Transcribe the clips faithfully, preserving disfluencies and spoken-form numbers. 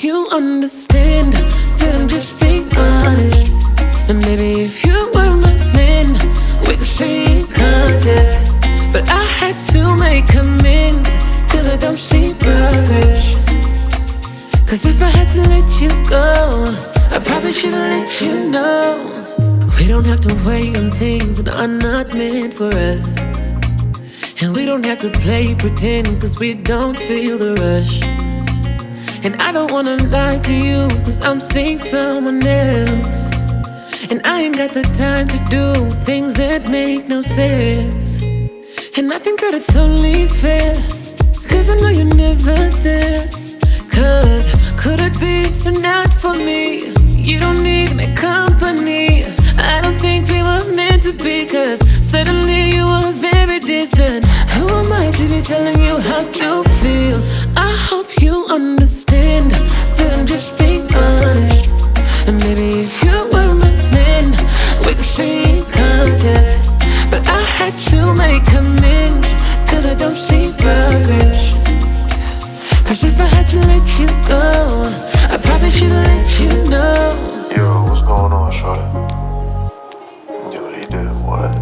hope you understand that I'm just being honest. And maybe if you were my man, we could stay in contact. But I had to make amends, cause I don't see progress. Cause if I had to let you go, I probably should've let you know. We don't have to wait on things that are not meant for us. And we don't have to play pretend, cause we don't feel the rush. And I don't wanna lie to you, cause I'm seeing someone else. And I ain't got the time to do things that make no sense. And I think that it's only fair, cause I know you're never there. Cause could it be you're not for me? You don't need my company. I don't think we were meant to be, cause suddenly you were very distant. Who am I to be telling you how to feel? I hope you understand that I'm just being honest. And maybe if you were my man, we could stay in contact. But I had to make amends, cause I don't see progress. Cause if I had to let you go, I probably should've let you know. Yo, what's going on, shorty? Yo, he did what?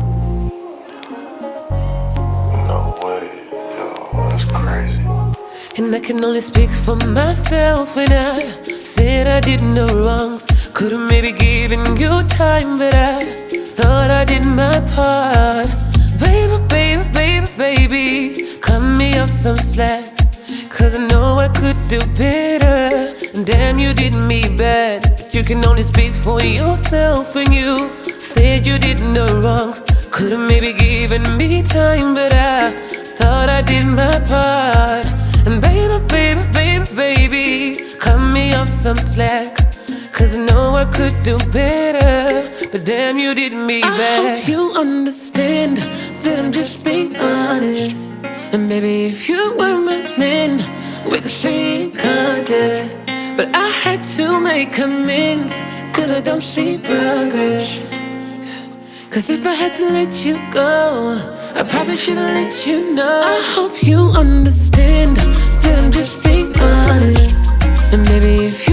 No way. Yo, that's crazy. And I can only speak for myself when I said I did no wrongs. Could've maybe given you time, but I thought I did my part. Baby, baby, baby, baby, cut me off some slack, cause I know I could do better. And damn, you did me bad. But you can only speak for yourself when you said you did no wrongs. Could've maybe given me time, but I thought I did my part. And baby, baby, baby, baby, cut me off some slack, cause I know I could do better. But damn, you did me bad. I hope you understand that I'm just being honest. And maybe if you were my man, we could stay in contact. But I had to make amends, cause I don't see progress. Cause if I had to let you go, I probably should've let you know. I hope you understand that I'm just being honest. And maybe if